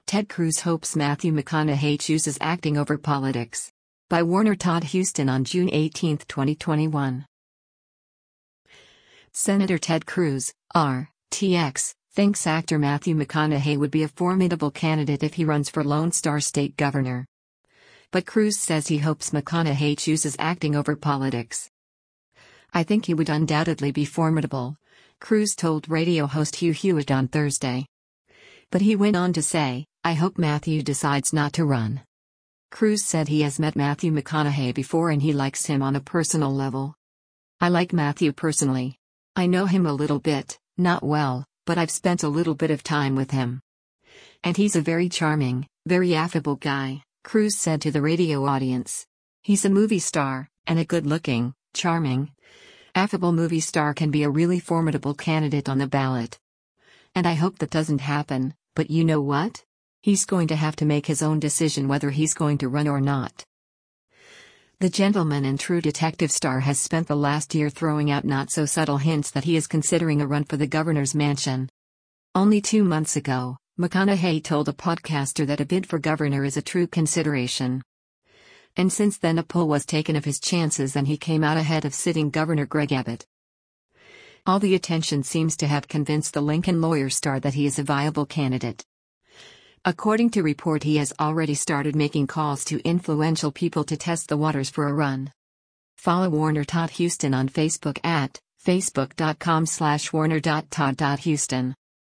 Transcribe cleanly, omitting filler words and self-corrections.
Ted Cruz hopes Matthew McConaughey chooses acting over politics. By Warner Todd Huston on June 18, 2021. Senator Ted Cruz, RTX, thinks actor Matthew McConaughey would be a formidable candidate if he runs for Lone Star State governor. But Cruz says he hopes McConaughey chooses acting over politics. "I think he would undoubtedly be formidable," Cruz told radio host Hugh Hewitt on Thursday. But he went on to say, "I hope Matthew decides not to run." Cruz said he has met Matthew McConaughey before and he likes him on a personal level. "I like Matthew personally. I know him a little bit, not well, but I've spent a little bit of time with him. And he's a very charming, very affable guy," Cruz said to the radio audience. "He's a movie star, and a good-looking, charming, affable movie star can be a really formidable candidate on the ballot. And I hope that doesn't happen, but you know what? He's going to have to make his own decision whether he's going to run or not." The gentleman and True Detective star has spent the last year throwing out not-so-subtle hints that he is considering a run for the governor's mansion. Only 2 months ago, McConaughey told a podcaster that a bid for governor is a true consideration. And since then a poll was taken of his chances and he came out ahead of sitting Governor Greg Abbott. All the attention seems to have convinced the Lincoln lawyer star that he is a viable candidate. According to report, he has already started making calls to influential people to test the waters for a run. Follow Warner Todd Huston on Facebook at facebook.com/warner.todd.huston.